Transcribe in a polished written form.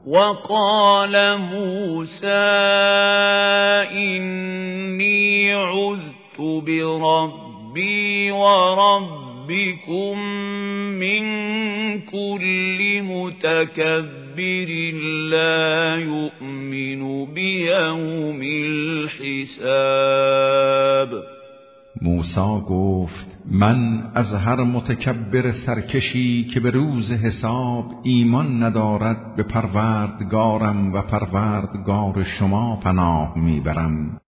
وقال موسى إني عذت بربي وربكم من كل متكبر لا يؤمن بيوم الحساب. موسی گفت من از هر متکبر سرکشی که به روز حساب ایمان ندارد به پروردگارم و پروردگار شما پناه میبرم.